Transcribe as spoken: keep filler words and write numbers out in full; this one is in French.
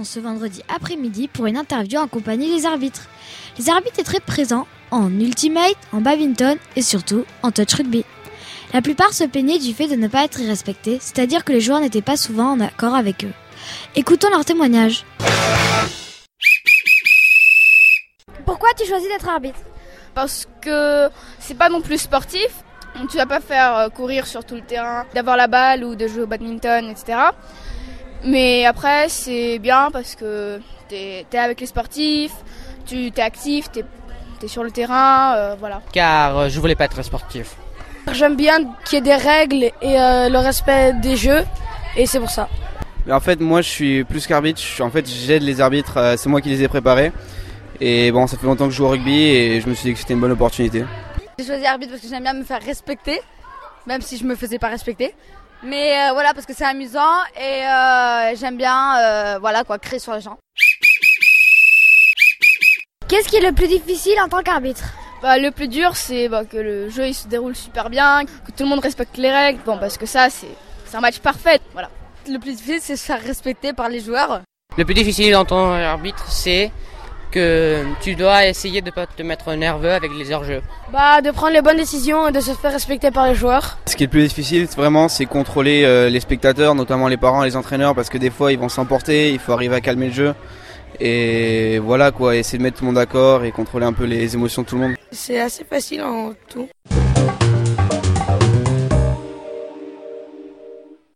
ce vendredi après-midi pour une interview en compagnie des arbitres. Les arbitres étaient présents en ultimate, en badminton et surtout en touch rugby. La plupart se plaignaient du fait de ne pas être respectés, c'est-à-dire que les joueurs n'étaient pas souvent en accord avec eux. Écoutons leur témoignage. Pourquoi tu choisis d'être arbitre ? Parce que c'est pas non plus sportif. Tu vas pas faire courir sur tout le terrain, d'avoir la balle ou de jouer au badminton, et cetera. Mais après, c'est bien parce que t'es, t'es avec les sportifs, tu t'es actif, t'es, t'es sur le terrain, euh, voilà. Car euh, je voulais pas être sportif. J'aime bien qu'il y ait des règles et euh, le respect des jeux, et c'est pour ça. Mais en fait, moi, je suis plus qu'arbitre. Je suis, en fait, j'aide les arbitres. Euh, c'est moi qui les ai préparés. Et bon, ça fait longtemps que je joue au rugby et je me suis dit que c'était une bonne opportunité. J'ai choisi arbitre parce que j'aime bien me faire respecter, même si je me faisais pas respecter. Mais euh, voilà, parce que c'est amusant et euh, j'aime bien euh, voilà quoi, créer sur les gens. Qu'est-ce qui est le plus difficile en tant qu'arbitre ? Bah, le plus dur, c'est bah, que le jeu il se déroule super bien, que tout le monde respecte les règles. Bon, parce que ça, c'est, c'est un match parfait. Voilà. Le plus difficile, c'est de se faire respecter par les joueurs. Le plus difficile en tant qu'arbitre, c'est que tu dois essayer de ne pas te mettre nerveux avec les hors-jeux. Bah, de prendre les bonnes décisions et de se faire respecter par les joueurs. Ce qui est le plus difficile, vraiment, c'est contrôler euh, les spectateurs, notamment les parents et les entraîneurs, parce que des fois, ils vont s'emporter, il faut arriver à calmer le jeu. Et voilà quoi, essayer de mettre tout le monde d'accord et contrôler un peu les émotions de tout le monde. C'est assez facile en tout.